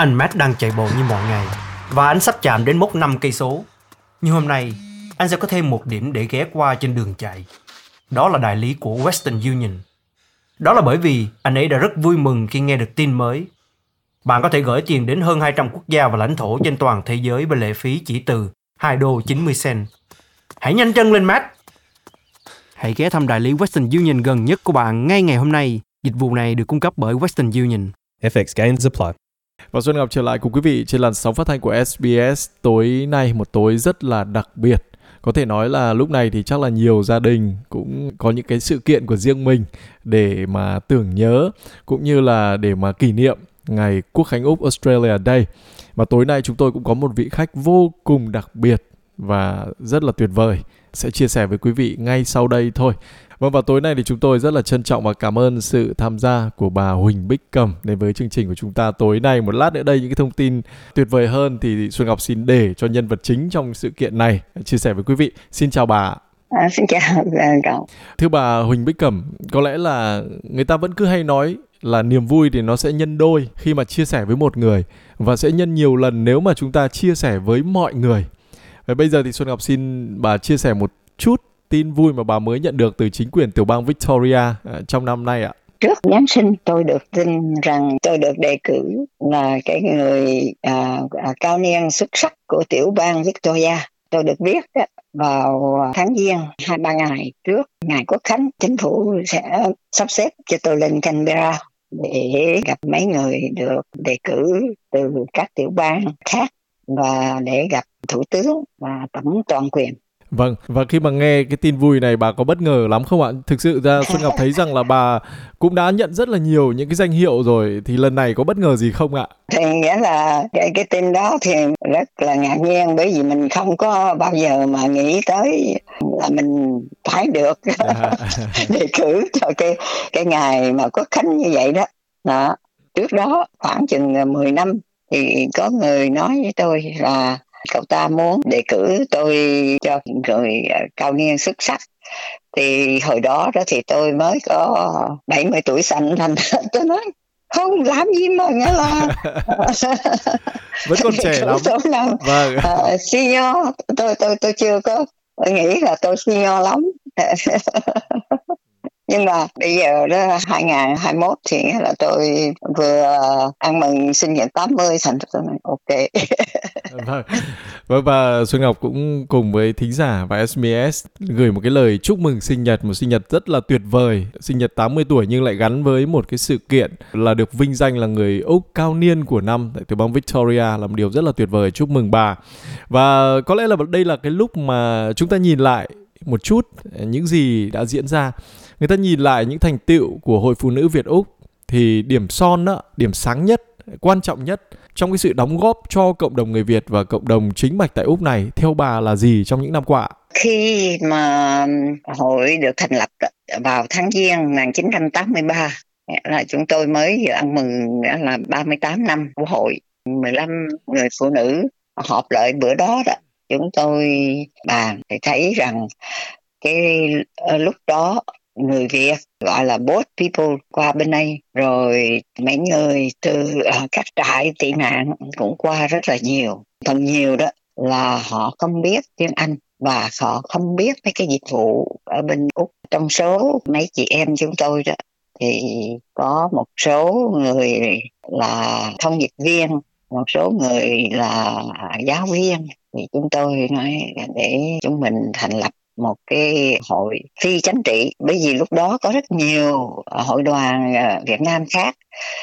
Anh Matt đang chạy bộ như mọi ngày và anh sắp chạm đến mốc 5 cây số. Nhưng hôm nay, anh sẽ có thêm một điểm để ghé qua trên đường chạy. Đó là đại lý của Western Union. Đó là bởi vì anh ấy đã rất vui mừng khi nghe được tin mới. Bạn có thể gửi tiền đến hơn 200 quốc gia và lãnh thổ trên toàn thế giới với lệ phí chỉ từ $2.90. Hãy nhanh chân lên, Matt! Hãy ghé thăm đại lý Western Union gần nhất của bạn ngay ngày hôm nay. Dịch vụ này được cung cấp bởi Western Union. FX gains apply. Và Xuân Ngọc trở lại cùng quý vị trên làn sóng phát thanh của SBS tối nay, một tối rất là đặc biệt. Có thể nói là lúc này thì chắc là nhiều gia đình cũng có những cái sự kiện của riêng mình để mà tưởng nhớ cũng như là để mà kỷ niệm ngày Quốc khánh Úc Australia Day. Và tối nay chúng tôi cũng có một vị khách vô cùng đặc biệt và rất là tuyệt vời sẽ chia sẻ với quý vị ngay sau đây thôi. Vâng, và tối nay thì chúng tôi rất là trân trọng và cảm ơn sự tham gia của bà Huỳnh Bích Cẩm đến với chương trình của chúng ta tối nay. Một lát nữa đây những cái thông tin tuyệt vời hơn thì Xuân Ngọc xin để cho nhân vật chính trong sự kiện này chia sẻ với quý vị. Xin chào bà. Xin chào cậu. Thưa bà Huỳnh Bích Cẩm, có lẽ là người ta vẫn cứ hay nói là niềm vui thì nó sẽ nhân đôi khi mà chia sẻ với một người và sẽ nhân nhiều lần nếu mà chúng ta chia sẻ với mọi người. Và bây giờ thì Xuân Ngọc xin bà chia sẻ một chút tin vui mà bà mới nhận được từ chính quyền tiểu bang Victoria trong năm nay ạ. Trước Giáng sinh tôi được tin rằng tôi được đề cử là cái người cao niên xuất sắc của tiểu bang Victoria. Tôi được biết vào tháng Giêng 2-3 ngày trước ngày Quốc khánh, chính phủ sẽ sắp xếp cho tôi lên Canberra để gặp mấy người được đề cử từ các tiểu bang khác và để gặp thủ tướng và tổng toàn quyền. Vâng, và khi mà nghe cái tin vui này bà có bất ngờ lắm không ạ? Thực sự ra Xuân Ngọc thấy rằng là bà cũng đã nhận rất là nhiều những cái danh hiệu rồi, thì lần này có bất ngờ gì không ạ? Thì nghĩa là cái tin đó thì rất là ngạc nhiên, bởi vì mình không có bao giờ mà nghĩ tới là mình phải được đề cử cho cái ngày mà Quốc khánh như vậy đó. Đó. Trước đó khoảng chừng 10 năm thì có người nói với tôi là cậu ta muốn đề cử tôi cho người cao niên xuất sắc. Thì hồi đó thì tôi mới có 70 tuổi xanh, thành tôi nói không làm gì mà nghĩa là vẫn còn trẻ lắm. Vâng. Senior, tôi chưa có nghĩ là tôi senior lắm. Nhưng mà bây giờ đó 2021 thì là tôi vừa ăn mừng sinh nhật 80, thành tôi nói ok. Vâng, và Xuân Ngọc cũng cùng với thính giả và SBS gửi một cái lời chúc mừng sinh nhật, một sinh nhật rất là tuyệt vời, sinh nhật 80 tuổi nhưng lại gắn với một cái sự kiện là được vinh danh là người Úc cao niên của năm tại tiểu bang Victoria, là một điều rất là tuyệt vời. Chúc mừng bà. Và có lẽ là đây là cái lúc mà chúng ta nhìn lại một chút những gì đã diễn ra. Người ta nhìn lại những thành tựu của Hội Phụ nữ Việt Úc thì điểm son đó, điểm sáng nhất, quan trọng nhất trong cái sự đóng góp cho cộng đồng người Việt và cộng đồng chính mạch tại Úc này theo bà là gì trong những năm qua? Khi mà hội được thành lập vào tháng Giêng 1983 là chúng tôi mới ăn mừng là 38 năm của hội. 15 người phụ nữ họp lại bữa đó đó, chúng tôi bàn thì thấy rằng cái lúc đó người Việt gọi là boat people qua bên đây, rồi mấy người từ các trại tị nạn cũng qua rất là nhiều. Phần nhiều đó là họ không biết tiếng Anh và họ không biết mấy cái dịch vụ ở bên Úc. Trong số mấy chị em chúng tôi đó thì có một số người là thông dịch viên, một số người là giáo viên. Thì chúng tôi nói để chúng mình thành lập một cái hội phi chính trị, bởi vì lúc đó có rất nhiều hội đoàn Việt Nam khác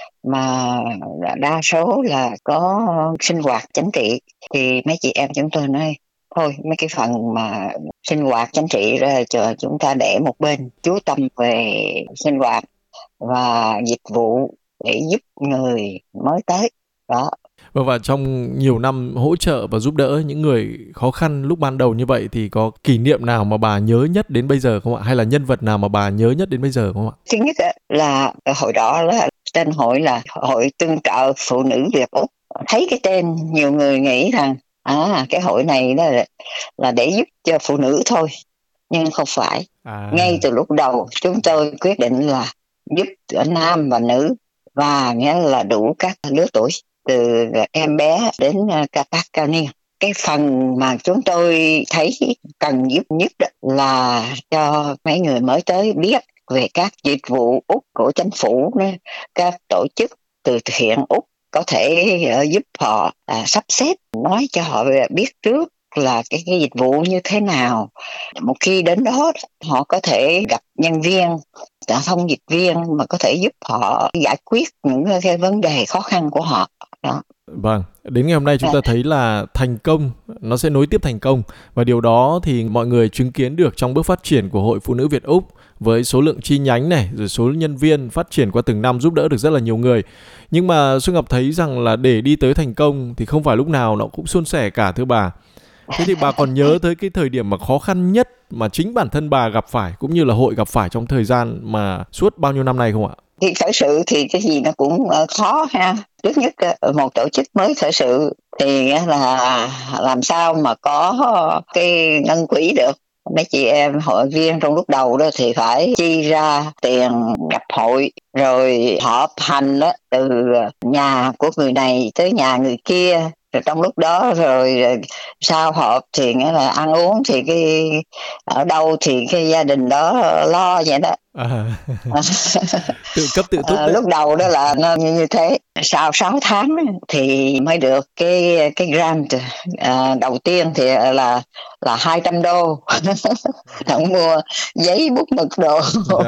mà đa số là có sinh hoạt chính trị. Thì mấy chị em chúng tôi nói thôi mấy cái phần mà sinh hoạt chính trị ra cho chúng ta để một bên, chú tâm về sinh hoạt và dịch vụ để giúp người mới tới đó. Và trong nhiều năm hỗ trợ và giúp đỡ những người khó khăn lúc ban đầu như vậy thì có kỷ niệm nào mà bà nhớ nhất đến bây giờ không ạ? Hay là nhân vật nào mà bà nhớ nhất đến bây giờ không ạ? Thứ nhất là hồi đó là tên hội là Hội Tương trợ Phụ nữ Việt Úc. Thấy cái tên nhiều người nghĩ rằng cái hội này đó là để giúp cho phụ nữ thôi, nhưng không phải. Ngay từ lúc đầu chúng tôi quyết định là giúp nam và nữ và nghĩa là đủ các lứa tuổi. từ em bé đến cao niên. Cái phần mà chúng tôi thấy cần giúp nhất là cho mấy người mới tới biết về các dịch vụ Úc của chính phủ, các tổ chức từ thiện Úc có thể giúp họ sắp xếp, nói cho họ biết trước là cái dịch vụ như thế nào. Một khi đến đó họ có thể gặp nhân viên, thông dịch viên mà có thể giúp họ giải quyết những cái vấn đề khó khăn của họ đó. Vâng, đến ngày hôm nay chúng ta thấy là thành công nó sẽ nối tiếp thành công, và điều đó thì mọi người chứng kiến được trong bước phát triển của Hội Phụ nữ Việt Úc, với số lượng chi nhánh này, rồi số nhân viên phát triển qua từng năm, giúp đỡ được rất là nhiều người. Nhưng mà Xuân Ngọc thấy rằng là để đi tới thành công thì không phải lúc nào nó cũng suôn sẻ cả, thưa bà. Thế thì bà còn nhớ tới cái thời điểm mà khó khăn nhất mà chính bản thân bà gặp phải cũng như là hội gặp phải trong thời gian mà suốt bao nhiêu năm nay không ạ? Thì khởi sự thì cái gì nó cũng khó ha. Trước nhất một tổ chức mới khởi sự thì là làm sao mà có cái ngân quỹ được. Mấy chị em hội viên trong lúc đầu đó thì phải chi ra tiền nhập hội, rồi họp hành đó, từ nhà của người này tới nhà người kia. Rồi trong lúc đó rồi sau họp thì nghĩa là ăn uống thì cái ở đâu thì cái gia đình đó lo vậy đó. Tự cấp tự túc đấy. Lúc đầu đó là nó như thế. Sau 6 tháng thì mới được cái grant đầu tiên thì là $200. Không mua giấy bút mực đồ.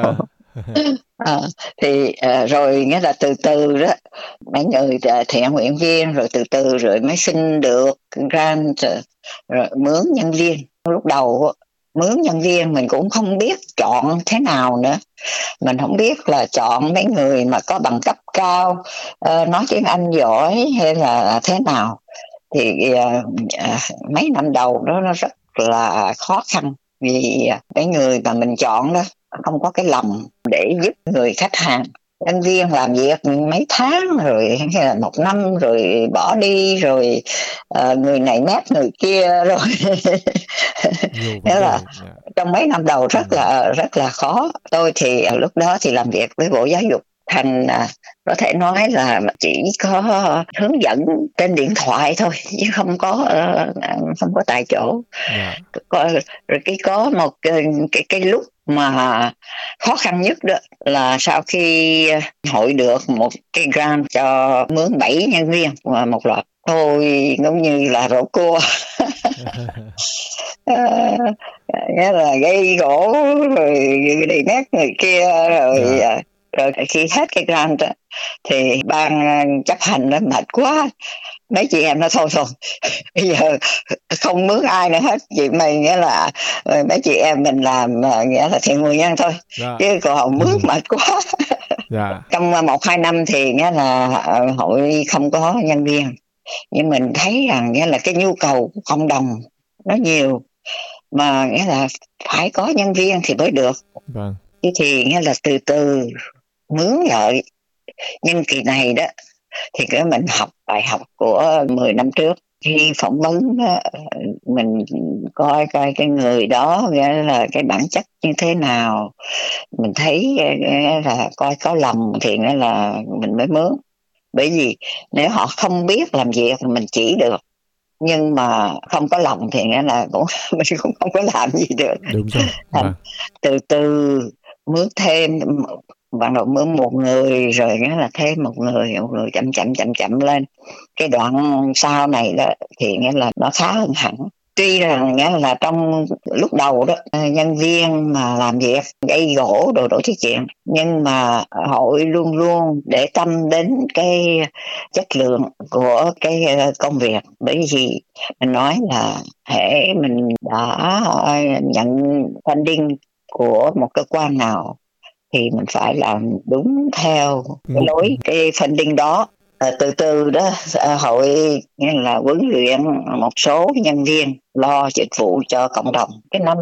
Thì rồi nghĩa là từ từ đó mấy người thiện nguyện viên rồi từ từ rồi mới xin được grant, rồi mướn nhân viên. Lúc đầu mướn nhân viên mình cũng không biết chọn thế nào nữa, mình không biết là chọn mấy người mà có bằng cấp cao, nói tiếng Anh giỏi hay là thế nào. Thì mấy năm đầu đó nó rất là khó khăn, vì mấy người mà mình chọn đó không có cái lòng để giúp người khách hàng. Nhân viên làm việc mấy tháng rồi hay là 1 năm rồi bỏ đi, rồi người này mét người kia rồi. Nghĩa là trong mấy năm đầu rất là khó. Tôi thì lúc đó thì làm việc với Bộ Giáo dục, thành có thể nói là chỉ có hướng dẫn trên điện thoại thôi, chứ không có tại chỗ. Rồi có một cái lúc mà khó khăn nhất đó là sau khi hội được một cái grant cho mướn 7 nhân viên một loạt, tôi giống như là rổ cua. Nghĩa là gây gỗ rồi đi nét người kia rồi. Rồi khi hết cái grant thì ban chấp hành nó mệt quá, mấy chị em nó thôi bây giờ không mướn ai nữa hết, chị mày nghĩa là mấy chị em mình làm nghĩa là thiện nguyện nhân thôi, chứ còn mướn mệt quá. Trong 1-2 năm thì nghĩa là hội không có nhân viên, nhưng mình thấy rằng nghĩa là cái nhu cầu của cộng đồng nó nhiều, mà nghĩa là phải có nhân viên thì mới được. Thì nghĩa là từ từ mướn lại. Nhưng kỳ này đó thì cái mình học bài học của 10 năm trước, khi phỏng vấn mình coi cái người đó nghĩa là cái bản chất như thế nào, mình thấy là coi có lòng thì nghĩa là mình mới mướn. Bởi vì nếu họ không biết làm việc thì mình chỉ được, nhưng mà không có lòng thì nghĩa là mình cũng không có làm gì được. Đúng rồi. Từ từ mướn thêm, ban đầu mướn một người rồi nghĩa là thêm một người chậm lên. Cái đoạn sau này đó thì nghĩa là nó khá hơn hẳn. Tuy rằng nghĩa là trong lúc đầu đó nhân viên mà làm việc gây gỗ đồ thứ chuyện, nhưng mà hội luôn luôn để tâm đến cái chất lượng của cái công việc. Bởi vì mình nói là hễ mình đã nhận funding của một cơ quan nào thì mình phải làm đúng theo cái lối cái funding đó. Từ từ đó hội là huấn luyện một số nhân viên lo dịch vụ cho cộng đồng. Cái năm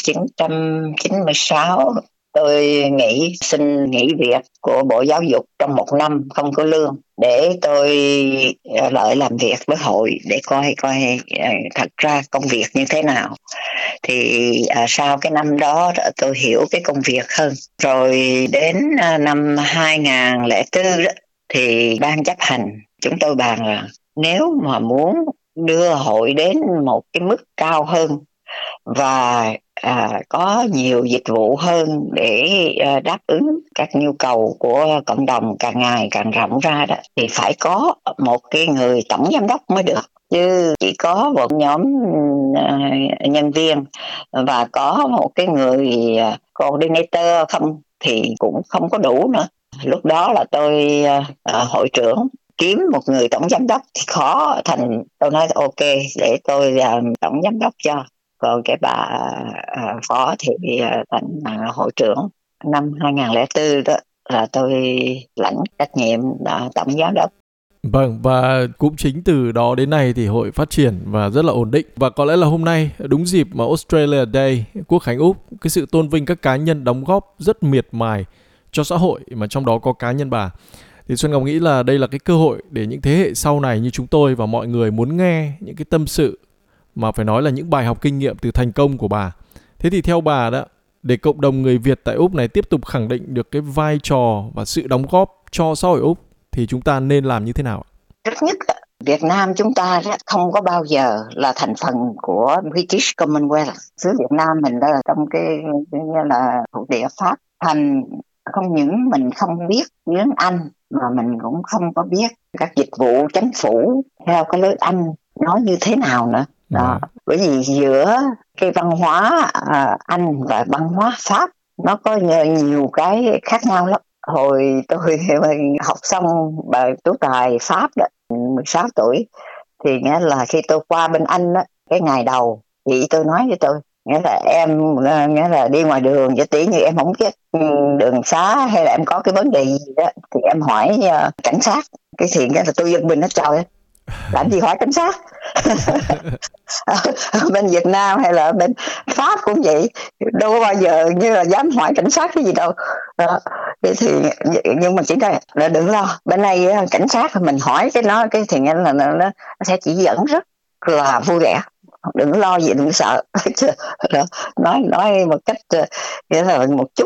1996 tôi xin nghỉ việc của Bộ Giáo dục trong 1 năm không có lương để tôi lại làm việc với hội để coi thật ra công việc như thế nào. Thì sau cái năm đó tôi hiểu cái công việc hơn. Rồi đến năm 2004 đó thì ban chấp hành chúng tôi bàn là nếu mà muốn đưa hội đến một cái mức cao hơn và có nhiều dịch vụ hơn để đáp ứng các nhu cầu của cộng đồng càng ngày càng rộng ra đó, thì phải có một cái người tổng giám đốc mới được, chứ chỉ có một nhóm nhân viên và có một cái người coordinator không thì cũng không có đủ nữa. Lúc đó là tôi hội trưởng kiếm một người tổng giám đốc thì khó, thành tôi nói ok để tôi làm tổng giám đốc cho, còn cái bà phó thì thành hội trưởng. Năm 2004 đó là tôi lãnh trách nhiệm tổng giám đốc. Vâng, và cũng chính từ đó đến nay thì hội phát triển và rất là ổn định. Và có lẽ là hôm nay đúng dịp mà Australia Day, Quốc khánh Úc, cái sự tôn vinh các cá nhân đóng góp rất miệt mài cho xã hội, mà trong đó có cá nhân bà. Thì Xuân Ngọc nghĩ là đây là cái cơ hội để những thế hệ sau này như chúng tôi và mọi người muốn nghe những cái tâm sự mà phải nói là những bài học kinh nghiệm từ thành công của bà. Thế thì theo bà đó, để cộng đồng người Việt tại Úc này tiếp tục khẳng định được cái vai trò và sự đóng góp cho xã hội Úc thì chúng ta nên làm như thế nào? Thứ nhất, Việt Nam chúng ta không có bao giờ là thành phần của British Commonwealth. Xứ Việt Nam mình đó là trong cái như là thuộc địa Pháp, thành không những mình không biết tiếng Anh mà mình cũng không có biết các dịch vụ chính phủ theo cái lối Anh nói như thế nào nữa. Đó. Bởi vì giữa cái văn hóa Anh và văn hóa Pháp nó có nhiều cái khác nhau lắm. Hồi tôi học xong bài tú tài Pháp đó, 16 tuổi, thì nghĩa là khi tôi qua bên Anh đó, cái ngày đầu chị tôi nói với tôi, nghĩa là em nghĩa là đi ngoài đường với tí như em không biết đường xá hay là em có cái vấn đề gì đó thì em hỏi cảnh sát. Cái thì nghĩa là tôi giật mình, nó trời làm gì hỏi cảnh sát. Bên Việt Nam hay là bên Pháp cũng vậy, đâu có bao giờ như là dám hỏi cảnh sát cái gì đâu. Thì nhưng mà chỉ là đừng lo, bên này cảnh sát mình hỏi cái nó cái thì nghĩa là nó sẽ chỉ dẫn rất là vui vẻ, đừng lo gì, đừng sợ. nói một cách nghĩa là một chút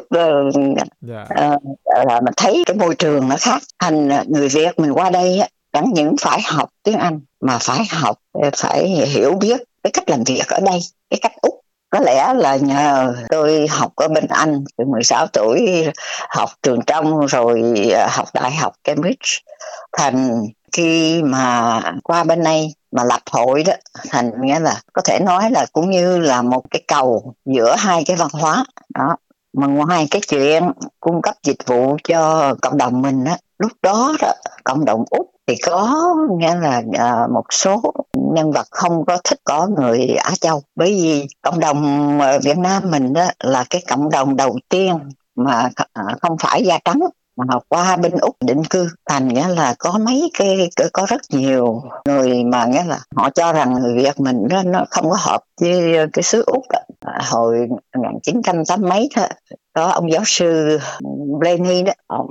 là mình thấy cái môi trường nó khác. Thành người Việt mình qua đây chẳng những phải học tiếng Anh mà phải hiểu biết cái cách làm việc ở đây, cái cách Úc. Có lẽ là nhờ tôi học ở bên Anh từ 16 tuổi, học trường trong rồi học đại học Cambridge, thành khi mà qua bên này mà lập hội đó, thành nghĩa là có thể nói là cũng như là một cái cầu giữa hai cái văn hóa đó. Mà ngoài cái chuyện cung cấp dịch vụ cho cộng đồng mình á, lúc đó cộng đồng Úc thì có nghĩa là một số nhân vật không có thích có người Á Châu, bởi vì cộng đồng Việt Nam mình đó là cái cộng đồng đầu tiên mà không phải da trắng mà qua bên Úc định cư, thành nghĩa là có có rất nhiều người mà nghĩa là họ cho rằng người Việt mình nó không có hợp với cái xứ Úc đó. Hồi 1980 mấy đó, có ông giáo sư Blaney đó, ổng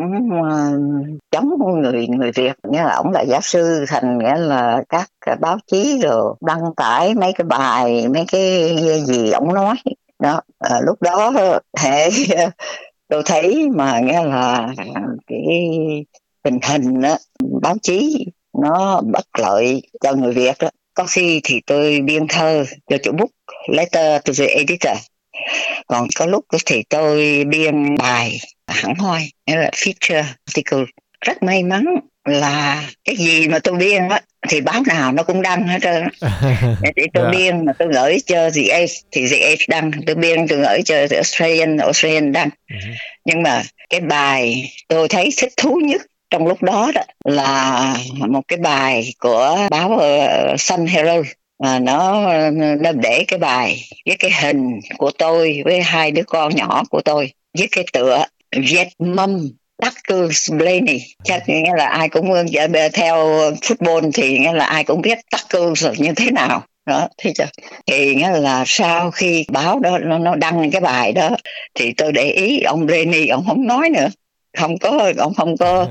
chống người Việt, nghĩa là ổng là giáo sư, thành nghĩa là các báo chí rồi đăng tải mấy cái bài mấy cái gì ổng nói đó. Lúc đó hệ tôi thấy mà nghe là cái tình hình đó, báo chí nó bất lợi cho người Việt đó. Có khi thì tôi biên thơ cho chủ bút, letter to the editor, còn có lúc thì tôi biên bài hẳn hoi, nghĩa là feature article. Rất may mắn là cái gì mà tôi biên á thì báo nào nó cũng đăng hết trơn. Thì tôi biên mà tôi gửi cho The Age thì The Age đăng, tôi biên tôi gửi cho The Australian đăng. Nhưng mà cái bài tôi thấy thích thú nhất trong lúc đó là một cái bài của báo Sun Herald. Nó để cái bài với cái hình của tôi với hai đứa con nhỏ của tôi với cái tựa Viet Mom Tucker Blaney. Chắc nghĩa là ai cũng theo football thì nghĩa là ai cũng biết Tucker như thế nào đó. Thì nghĩa là sau khi báo đó nó đăng cái bài đó thì tôi để ý ông Blaney ông không nói nữa, ông không có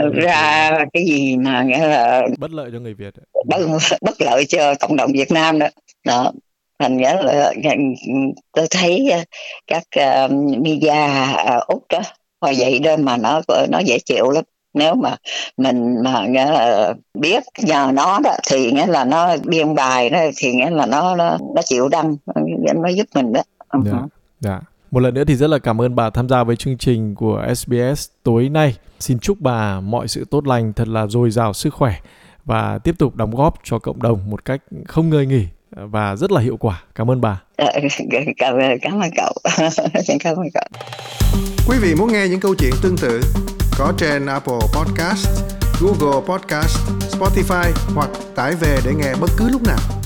ra cái gì mà nghĩa là bất lợi cho người Việt, bất lợi cho cộng đồng Việt Nam đó. Thành nghĩa là tôi thấy các media Úc đó hồi vậy đó mà nó dễ chịu lắm. Nếu mà mình mà nghĩa là biết nhờ nó đó thì nghĩa là nó biên bài đó thì nghĩa là nó chịu đăng, nó giúp mình đó. Dạ. Một lần nữa thì rất là cảm ơn bà tham gia với chương trình của SBS tối nay. Xin chúc bà mọi sự tốt lành, thật là dồi dào sức khỏe và tiếp tục đóng góp cho cộng đồng một cách không ngơi nghỉ và rất là hiệu quả. Cảm ơn bà. Cảm ơn cậu. Cảm ơn cậu. Quý vị muốn nghe những câu chuyện tương tự có trên Apple Podcast, Google Podcast, Spotify hoặc tải về để nghe bất cứ lúc nào.